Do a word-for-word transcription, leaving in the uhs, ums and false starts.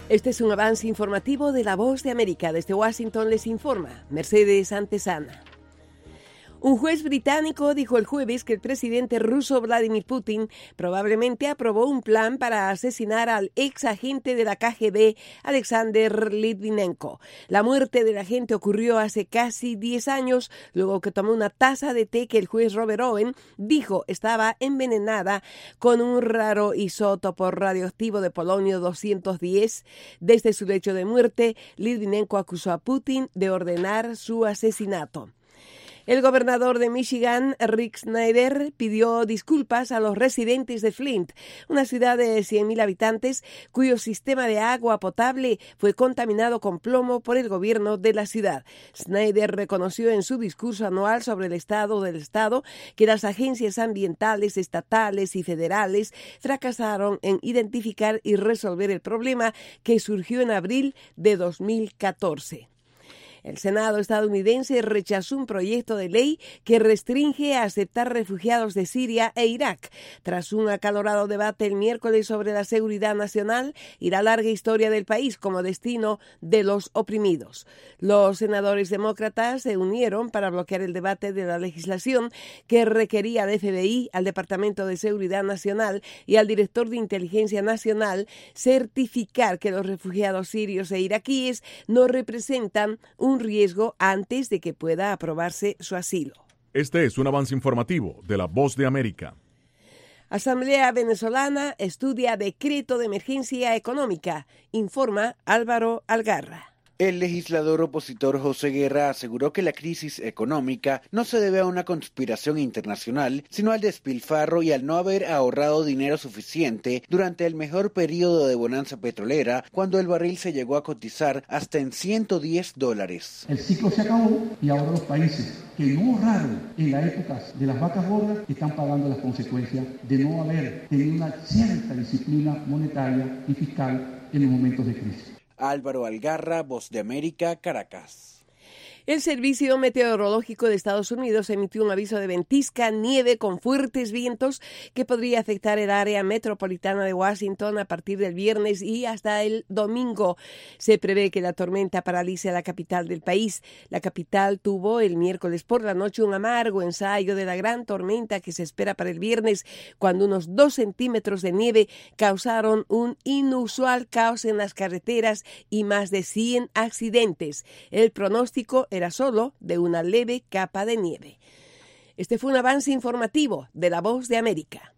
Este es un avance informativo de La Voz de América. Desde Washington les informa Mercedes Antesana. Un juez británico dijo el jueves que el presidente ruso Vladimir Putin probablemente aprobó un plan para asesinar al ex agente de la K G B, Alexander Litvinenko. La muerte del agente ocurrió hace casi diez años, luego que tomó una taza de té que el juez Robert Owen dijo estaba envenenada con un raro isótopo radioactivo de polonio doscientos diez. Desde su lecho de muerte, Litvinenko acusó a Putin de ordenar su asesinato. El gobernador de Michigan, Rick Snyder, pidió disculpas a los residentes de Flint, una ciudad de cien mil habitantes cuyo sistema de agua potable fue contaminado con plomo por el gobierno de la ciudad. Snyder reconoció en su discurso anual sobre el estado del estado que las agencias ambientales estatales y federales fracasaron en identificar y resolver el problema que surgió en abril de dos mil catorce. El Senado estadounidense rechazó un proyecto de ley que restringe a aceptar refugiados de Siria e Irak, tras un acalorado debate el miércoles sobre la seguridad nacional y la larga historia del país como destino de los oprimidos. Los senadores demócratas se unieron para bloquear el debate de la legislación que requería al F B I, al Departamento de Seguridad Nacional y al director de Inteligencia Nacional certificar que los refugiados sirios e iraquíes no representan un riesgo antes de que pueda aprobarse su asilo. Este es un avance informativo de La Voz de América. Asamblea venezolana estudia decreto de emergencia económica, informa Álvaro Algarra. El legislador opositor José Guerra aseguró que la crisis económica no se debe a una conspiración internacional, sino al despilfarro y al no haber ahorrado dinero suficiente durante el mejor periodo de bonanza petrolera, cuando el barril se llegó a cotizar hasta en ciento diez dólares. El ciclo se acabó y ahora los países que no ahorraron en la época de las vacas gordas están pagando las consecuencias de no haber tenido una cierta disciplina monetaria y fiscal en los momentos de crisis. Álvaro Algarra, Voz de América, Caracas. El Servicio Meteorológico de Estados Unidos emitió un aviso de ventisca, nieve con fuertes vientos que podría afectar el área metropolitana de Washington a partir del viernes y hasta el domingo. Se prevé que la tormenta paralice a la capital del país. La capital tuvo el miércoles por la noche un amargo ensayo de la gran tormenta que se espera para el viernes, cuando unos dos centímetros de nieve causaron un inusual caos en las carreteras y más de cien accidentes. El pronóstico era solo de una leve capa de nieve. Este fue un avance informativo de La Voz de América.